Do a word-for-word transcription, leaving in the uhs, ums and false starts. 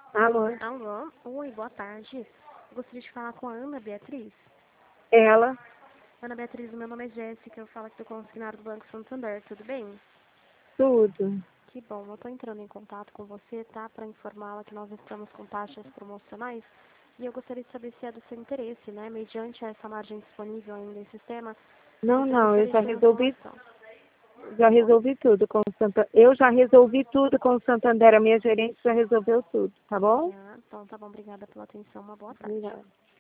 Alô? Alô? Oi, boa tarde. Gostaria de falar com a Ana Beatriz. Ela? Ana Beatriz, meu nome é Jéssica, eu falo aqui do concessionário do Banco Santander, tudo bem? Tudo. Que bom, eu estou entrando em contato com você, tá? Para informá-la que nós estamos com taxas promocionais e eu gostaria de saber se é do seu interesse, né? Mediante essa margem disponível ainda em sistema, Não, você não, eu gostaria já de ter resolvi, informação. já Oi? resolvi tudo com o Santander. Eu já resolvi tudo com o Santander, a minha gerente já resolveu tudo, tá bom? Ah, então tá bom, obrigada pela atenção, uma boa tarde. Obrigada.